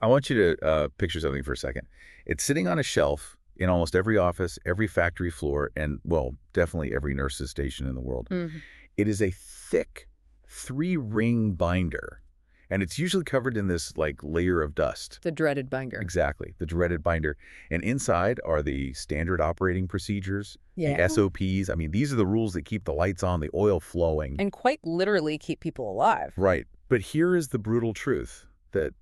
I want you to picture something for a second. It's sitting on a shelf in almost every office, every factory floor, and, well, definitely every nurse's station in the world. It is a thick 3-ring binder, and it's usually covered in this, like, layer of dust. The dreaded binder. Exactly, the dreaded binder. And inside are the standard operating procedures, Yeah. the SOPs. I mean, these are the rules that keep the lights on, the oil flowing. And quite literally keep people alive. Right. But here is the brutal truth that,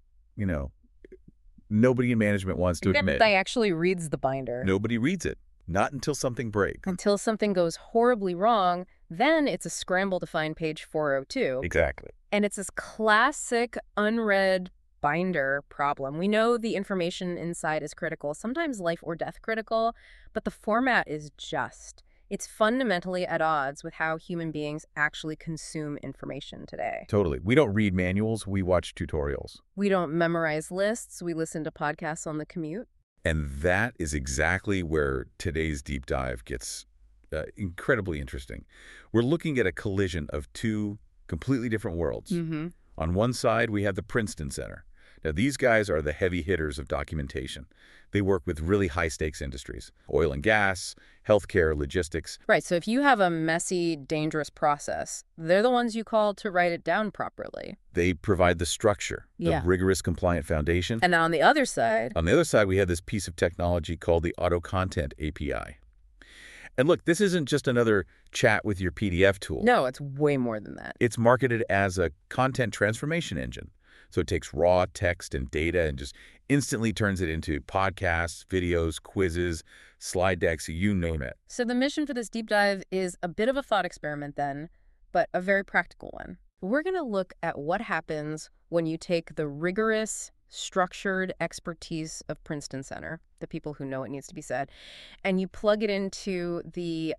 nobody in management wants to admit. Nobody actually reads the binder. Nobody reads it. Not until something breaks. Until something goes horribly wrong, then it's a scramble to find page 402. Exactly. And it's this classic unread binder problem. We know the information inside is critical, sometimes life or death critical, but the format is just. It's fundamentally at odds with how human beings actually consume information today. Totally. We don't read manuals, we watch tutorials. We don't memorize lists, we listen to podcasts on the commute. And that is exactly where today's deep dive gets incredibly interesting. We're looking at a collision of two completely different worlds. On one side, we have the Princeton Center. Now, these guys are the heavy hitters of documentation. They work with really high-stakes industries, oil and gas, healthcare, logistics. Right, so if you have a messy, dangerous process, they're the ones you call to write it down properly. They provide the structure, the rigorous compliant foundation. And then on the other side... On the other side, we have this piece of technology called the Auto Content API. And look, this isn't just another chat with your PDF tool. No, it's way more than that. It's marketed as a content transformation engine. So it takes raw text and data and just instantly turns it into podcasts, videos, quizzes, slide decks, you name it. So the mission for this deep dive is a bit of a thought experiment then, but a very practical one. We're going to look at what happens when you take the rigorous, structured expertise of Princeton Center, the people who know what needs to be said, and you plug it into the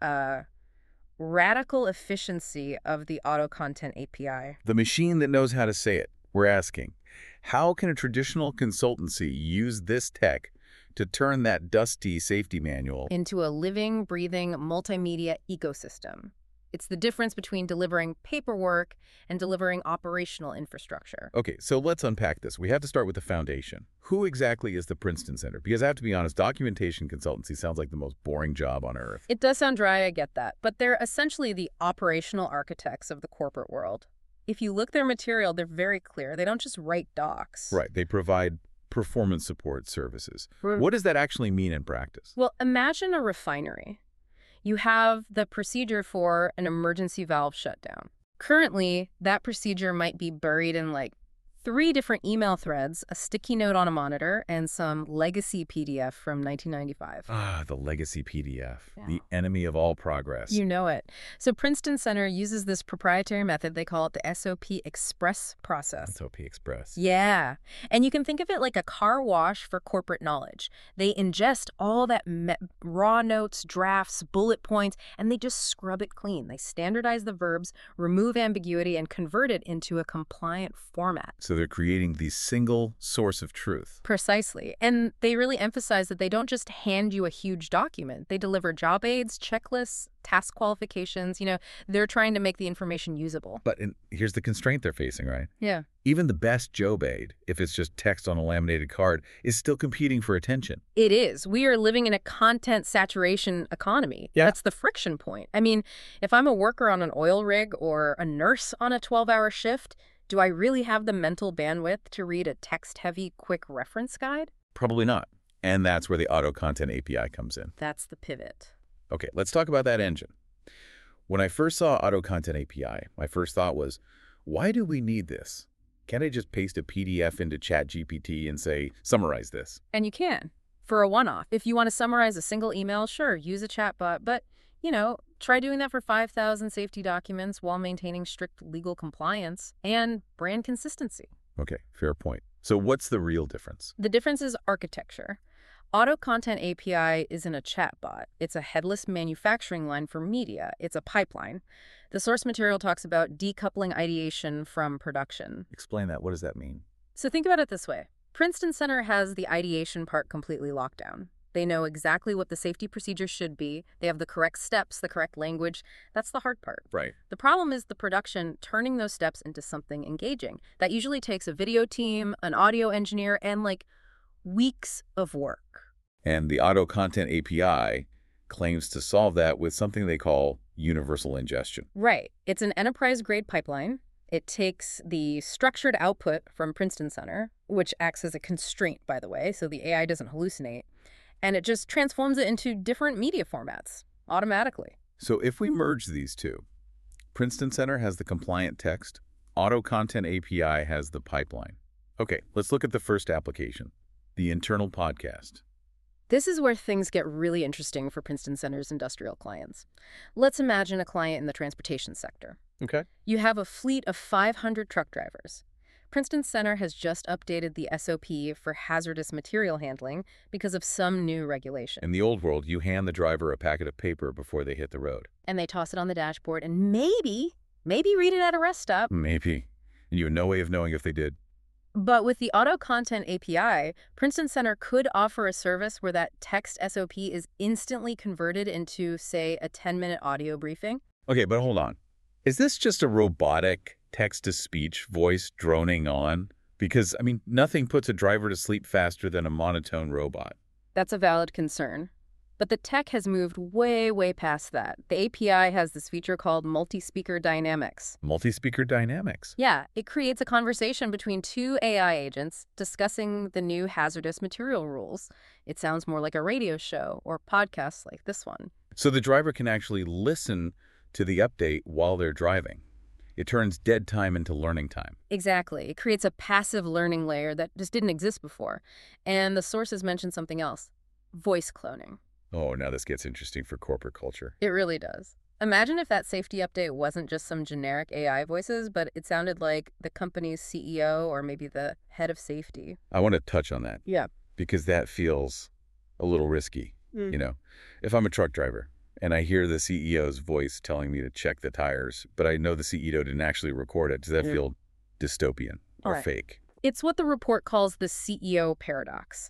radical efficiency of the Auto Content API. The machine that knows how to say it. We're asking, how can a traditional consultancy use this tech to turn that dusty safety manual into a living, breathing, multimedia ecosystem? It's the difference between delivering paperwork and delivering operational infrastructure. Okay, so let's unpack this. We have to start with the foundation. Who exactly is the Princeton Center? Because I have to be honest, documentation consultancy sounds like the most boring job on earth. It does sound dry, I get that. But they're essentially the operational architects of the corporate world. If you look their material, they're very clear. They don't just write docs. Right. They provide performance support services. What does that actually mean in practice? Well, imagine a refinery. You have the procedure for an emergency valve shutdown. Currently, that procedure might be buried in like 3 different email threads, a sticky note on a monitor, and some legacy PDF from 1995. Ah, the legacy PDF, the enemy of all progress. You know it. So Princeton Center uses this proprietary method. They call it the SOP Express process. SOP Express. Yeah. And you can think of it like a car wash for corporate knowledge. They ingest all that raw notes, drafts, bullet points, and they just scrub it clean. They standardize the verbs, remove ambiguity, and convert it into a compliant format. So they're creating the single source of truth. Precisely. And they really emphasize that they don't just hand you a huge document. They deliver job aids, checklists, task qualifications. They're trying to make the information usable. But here's the constraint they're facing, right? Yeah. Even the best job aid, if it's just text on a laminated card, is still competing for attention. It is. We are living in a content saturation economy. Yeah. That's the friction point. I mean, if I'm a worker on an oil rig or a nurse on a 12-hour shift, do I really have the mental bandwidth to read a text-heavy, quick reference guide? Probably not. And that's where the Auto Content API comes in. That's the pivot. Okay, let's talk about that engine. When I first saw Auto Content API, my first thought was, why do we need this? Can't I just paste a PDF into ChatGPT and say, summarize this? And you can, for a one-off. If you want to summarize a single email, sure, use a chatbot. But, try doing that for 5,000 safety documents while maintaining strict legal compliance and brand consistency. Okay, fair point. So what's the real difference? The difference is architecture. Auto Content API isn't a chatbot. It's a headless manufacturing line for media. It's a pipeline. The source material talks about decoupling ideation from production. Explain that. What does that mean? So think about it this way. Princeton Center has the ideation part completely locked down. They know exactly what the safety procedures should be. They have the correct steps, the correct language. That's the hard part. Right. The problem is the production, turning those steps into something engaging. That usually takes a video team, an audio engineer, and like weeks of work. And the Auto Content API claims to solve that with something they call universal ingestion. Right. It's an enterprise-grade pipeline. It takes the structured output from Princeton Center, which acts as a constraint, by the way, so the AI doesn't hallucinate, and it just transforms it into different media formats automatically. So if we merge these two, Princeton Center has the compliant text, Auto Content API has the pipeline. Okay, let's look at the first application, the internal podcast. This is where things get really interesting for Princeton Center's industrial clients. Let's imagine a client in the transportation sector. Okay. You have a fleet of 500 truck drivers. Princeton Center has just updated the SOP for hazardous material handling because of some new regulation. In the old world, you hand the driver a packet of paper before they hit the road. And they toss it on the dashboard and maybe read it at a rest stop. Maybe. And you have no way of knowing if they did. But with the Auto Content API, Princeton Center could offer a service where that text SOP is instantly converted into, say, a 10-minute audio briefing. Okay, but hold on. Is this just a robotic text-to-speech voice droning on? Because, I mean, nothing puts a driver to sleep faster than a monotone robot. That's a valid concern. But the tech has moved way past that. The API has this feature called multi-speaker dynamics. Multi-speaker dynamics. Yeah, it creates a conversation between two AI agents discussing the new hazardous material rules. It sounds more like a radio show or podcast like this one. So the driver can actually listen to the update while they're driving. It turns dead time into learning time. Exactly. It creates a passive learning layer that just didn't exist before. And the sources mentioned something else. Voice cloning. Oh, now this gets interesting for corporate culture. It really does. Imagine if that safety update wasn't just some generic AI voices, but it sounded like the company's CEO or maybe the head of safety. I want to touch on that. Yeah. Because that feels a little risky. You know, if I'm a truck driver and I hear the CEO's voice telling me to check the tires, but I know the CEO didn't actually record it, does that feel dystopian or fake? It's what the report calls the CEO paradox.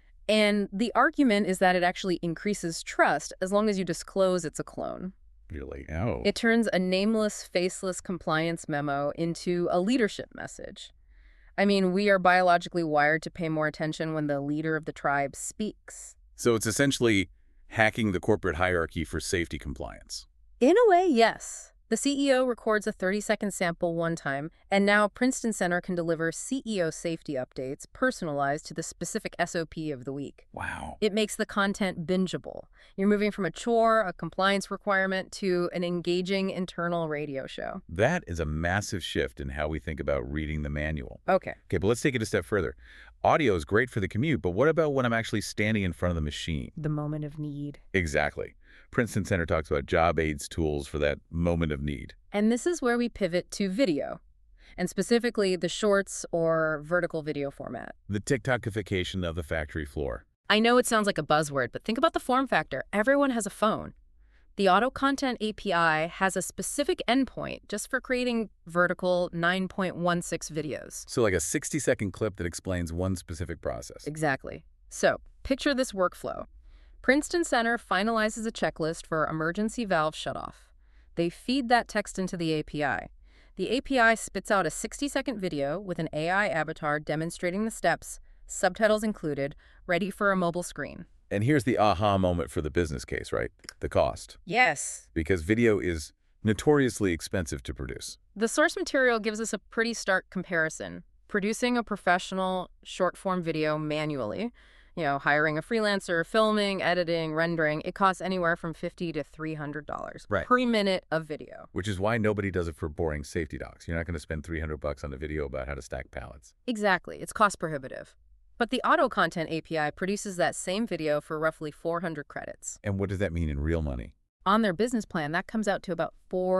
And the argument is that it actually increases trust as long as you disclose it's a clone. Really? Oh. It turns a nameless, faceless compliance memo into a leadership message. I mean, we are biologically wired to pay more attention when the leader of the tribe speaks. So it's essentially hacking the corporate hierarchy for safety compliance. In a way, yes. The CEO records a 30-second sample one time, and now Princeton Center can deliver CEO safety updates personalized to the specific SOP of the week. Wow. It makes the content bingeable. You're moving from a chore, a compliance requirement, to an engaging internal radio show. That is a massive shift in how we think about reading the manual. Okay, but let's take it a step further. Audio is great for the commute, but what about when I'm actually standing in front of the machine? the moment of need. Exactly. Princeton Center talks about job aids tools for that moment of need. And this is where we pivot to video, and specifically the shorts or vertical video format. The TikTokification of the factory floor. I know it sounds like a buzzword, but think about the form factor. Everyone has a phone. The Auto Content API has a specific endpoint just for creating vertical 9.16 videos. So like a 60-second clip that explains one specific process. Exactly. So picture this workflow. Princeton Center finalizes a checklist for emergency valve shutoff. They feed that text into the API. The API spits out a 60-second video with an AI avatar demonstrating the steps, subtitles included, ready for a mobile screen. And here's the aha moment for the business case, right? The cost. Yes. Because video is notoriously expensive to produce. The source material gives us a pretty stark comparison. Producing a professional short-form video manually, hiring a freelancer, filming, editing, rendering, it costs anywhere from $50 to $300 per minute of video. Which is why nobody does it for boring safety docs. You're not going to spend $300 on a video about how to stack pallets. Exactly. It's cost prohibitive. But the Auto Content API produces that same video for roughly 400 credits. And what does that mean in real money? On their business plan, that comes out to about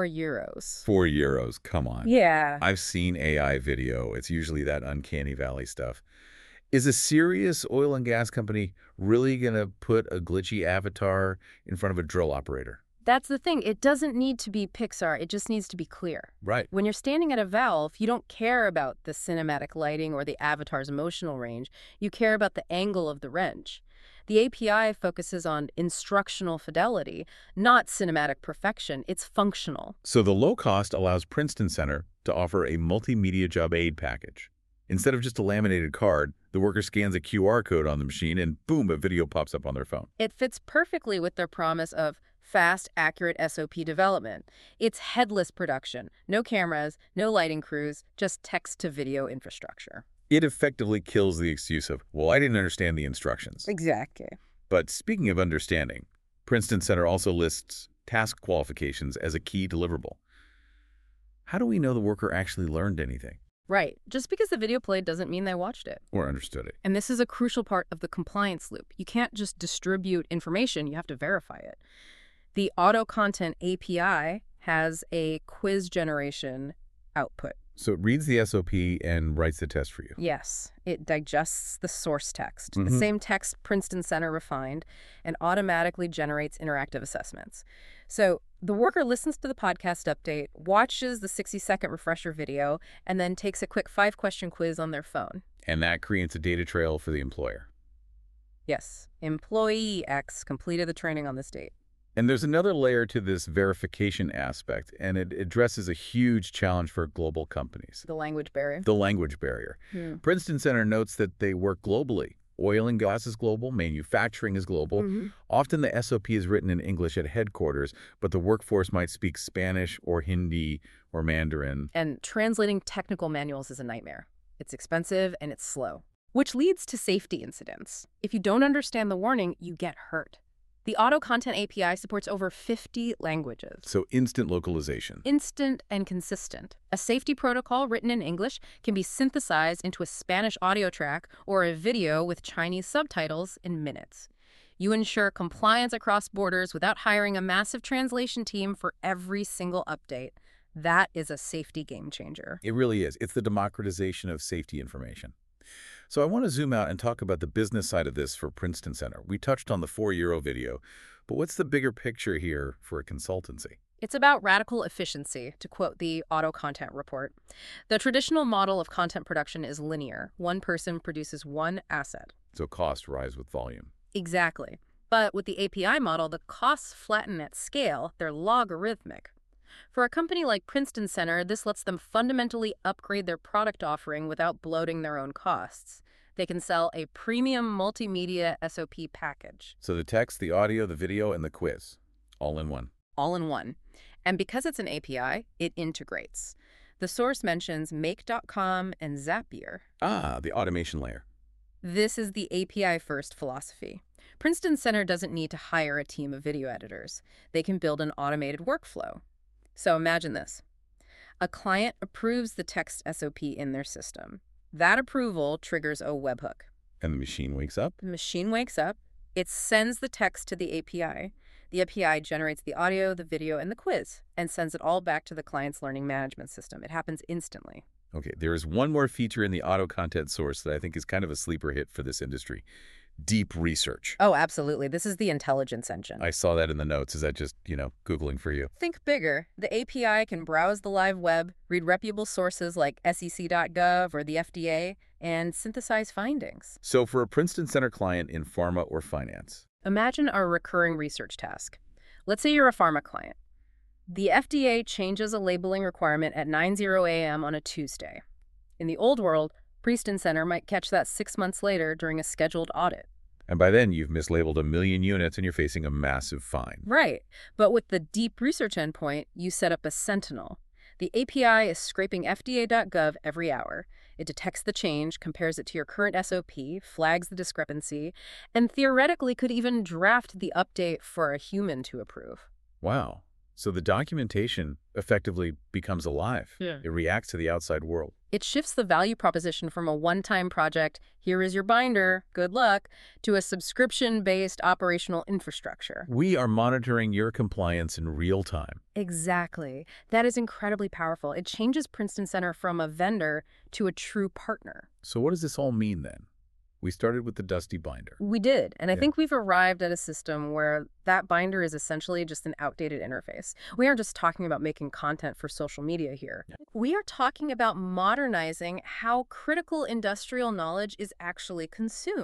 €4. €4, come on. Yeah. I've seen AI video. It's usually that uncanny valley stuff. Is a serious oil and gas company really going to put a glitchy avatar in front of a drill operator? That's the thing. It doesn't need to be Pixar. It just needs to be clear. Right. When you're standing at a valve, you don't care about the cinematic lighting or the avatar's emotional range. You care about the angle of the wrench. The API focuses on instructional fidelity, not cinematic perfection. It's functional. So the low cost allows Princeton Center to offer a multimedia job aid package. Instead of just a laminated card, the worker scans a QR code on the machine and boom, a video pops up on their phone. It fits perfectly with their promise of fast, accurate SOP development. It's headless production. No cameras, no lighting crews, just text-to-video infrastructure. It effectively kills the excuse of, well, I didn't understand the instructions. Exactly. But speaking of understanding, Princeton Center also lists task qualifications as a key deliverable. How do we know the worker actually learned anything? Right. Just because the video played doesn't mean they watched it. Or understood it. And this is a crucial part of the compliance loop. You can't just distribute information, you have to verify it. The Auto Content API has a quiz generation output. So it reads the SOP and writes the test for you. Yes, it digests the source text, the same text Princeton Center refined, and automatically generates interactive assessments. So the worker listens to the podcast update, watches the 60-second refresher video, and then takes a quick 5-question quiz on their phone. And that creates a data trail for the employer. Yes, employee X completed the training on this date. And there's another layer to this verification aspect, and it addresses a huge challenge for global companies. The language barrier. The language barrier. Princeton Center notes that they work globally. Oil and gas is global, manufacturing is global. Often the SOP is written in English at headquarters, but the workforce might speak Spanish or Hindi or Mandarin. And translating technical manuals is a nightmare. It's expensive and it's slow, which leads to safety incidents. If you don't understand the warning, you get hurt. The Auto Content API supports over 50 languages. So instant localization. Instant and consistent. A safety protocol written in English can be synthesized into a Spanish audio track or a video with Chinese subtitles in minutes. You ensure compliance across borders without hiring a massive translation team for every single update. That is a safety game changer. It really is. It's the democratization of safety information. So I want to zoom out and talk about the business side of this for Princeton Center. We touched on the €4 video, but what's the bigger picture here for a consultancy? It's about radical efficiency, to quote the Auto Content report. The traditional model of content production is linear. One person produces one asset. So costs rise with volume. Exactly. But with the API model, the costs flatten at scale. They're logarithmic. For a company like Princeton Center, this lets them fundamentally upgrade their product offering without bloating their own costs. They can sell a premium multimedia SOP package. So the text, the audio, the video, and the quiz, all in one. All in one. And because it's an API, it integrates. The source mentions Make.com and Zapier. Ah, the automation layer. This is the API-first philosophy. Princeton Center doesn't need to hire a team of video editors. They can build an automated workflow. So imagine this. A client approves the text SOP in their system. That approval triggers a webhook. And the machine wakes up? The machine wakes up. It sends the text to the API. The API generates the audio, the video, and the quiz, and sends it all back to the client's learning management system. It happens instantly. Okay, there is one more feature in the Auto Content source that I think is kind of a sleeper hit for this industry. Deep research. Oh, absolutely. This is the intelligence engine. I saw that in the notes. Is that just, Googling for you? Think bigger. The API can browse the live web, read reputable sources like SEC.gov or the FDA, and synthesize findings. So for a Princeton Center client in pharma or finance. Imagine a recurring research task. Let's say you're a pharma client. The FDA changes a labeling requirement at 9:00 a.m. on a Tuesday. In the old world, Princeton Center might catch that 6 months later during a scheduled audit. And by then, you've mislabeled 1 million units and you're facing a massive fine. Right. But with the deep research endpoint, you set up a sentinel. The API is scraping FDA.gov every hour. It detects the change, compares it to your current SOP, flags the discrepancy, and theoretically could even draft the update for a human to approve. Wow. So the documentation effectively becomes alive. Yeah. It reacts to the outside world. It shifts the value proposition from a one-time project, here is your binder, good luck, to a subscription-based operational infrastructure. We are monitoring your compliance in real time. Exactly. That is incredibly powerful. It changes Princeton Center from a vendor to a true partner. So what does this all mean then? We started with the dusty binder. We did, and I Yeah. think we've arrived at a system where that binder is essentially just an outdated interface. We aren't just talking about making content for social media here. Yeah. We are talking about modernizing how critical industrial knowledge is actually consumed.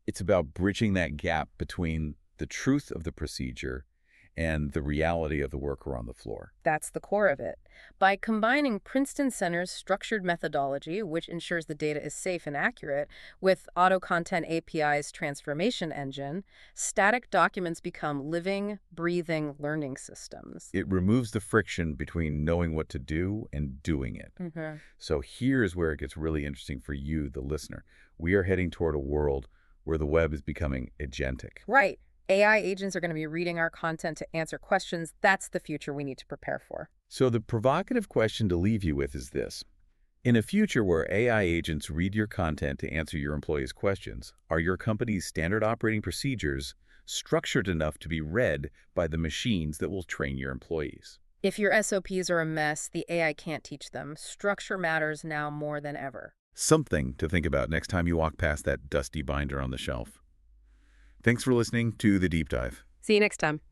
It's about bridging that gap between the truth of the procedure and the reality of the worker on the floor. That's the core of it. By combining Princeton Center's structured methodology, which ensures the data is safe and accurate, with Auto Content API's transformation engine, static documents become living, breathing learning systems. It removes the friction between knowing what to do and doing it. So here's where it gets really interesting for you, the listener. We are heading toward a world where the web is becoming agentic. Right. AI agents are going to be reading our content to answer questions. That's the future we need to prepare for. So the provocative question to leave you with is this. In a future where AI agents read your content to answer your employees' questions, are your company's standard operating procedures structured enough to be read by the machines that will train your employees? If your SOPs are a mess, the AI can't teach them. Structure matters now more than ever. Something to think about next time you walk past that dusty binder on the shelf. Thanks for listening to The Deep Dive. See you next time.